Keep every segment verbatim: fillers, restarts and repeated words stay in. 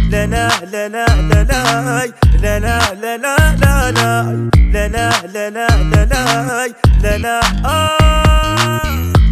لا لا لا لا لا لا لا لا لا لا لا لا لا لا لا لا لا لا لا آه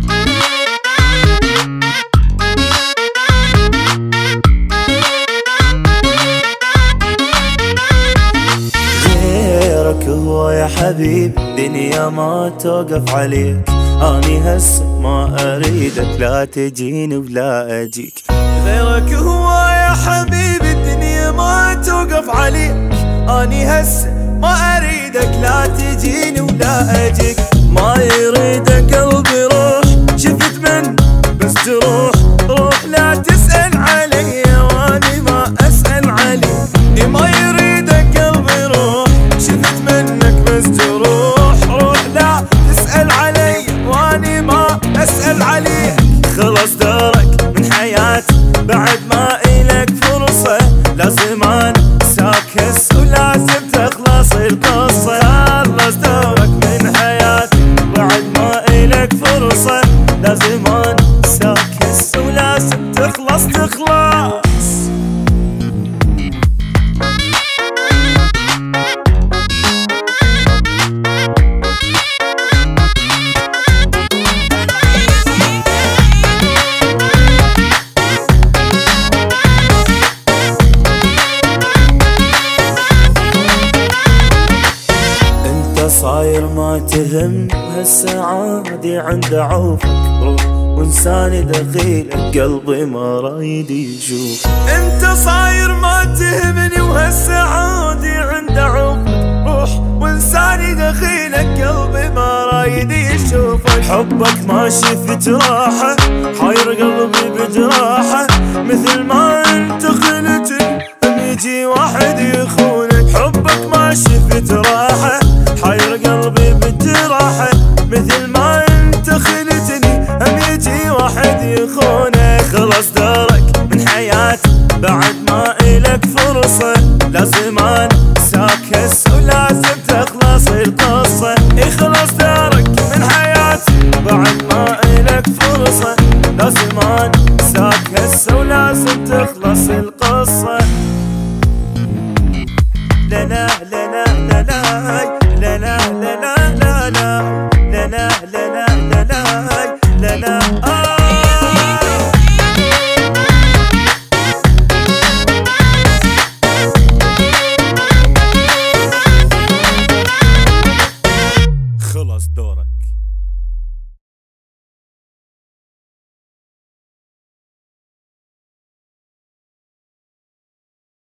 غيرك هو يا حبيب دنيا ما توقف عليك. اني هسه ما اريدك لا تجيني ولا اجيك. غيرك هو يا حبيب الدنيا ما توقف عليك. اني هسه ما اريدك لا تجيني ولا اجيك. ما يريدك قلبي روح شفت من بس تروح روح لا تسأل علي واني ما اسأل عليك. ما يريدك قلبي روح شفت منك بس تروح روح لا تسأل علي واني ما اسأل عليك. خلص دورك من حياتي بعد ما إلك فرصة. لازم انساك هسه ولازم تخلص القصة. خلص دورك من حياتي بعد ما إلك فرصة. لازم انساك هسه ولازم تخلص تخلص. صاير ما تهم هسه عادي عند عوفك. روح وانساني دخيلك قلبي ما رايد يشوف. انت صاير ما تهمني وهسه عادي عند عوفك. روح وانساني دخيلك قلبي ما رايد يشوفك. حبك ماشي في جراحه حاير قلبي بجراحه مثل ما انت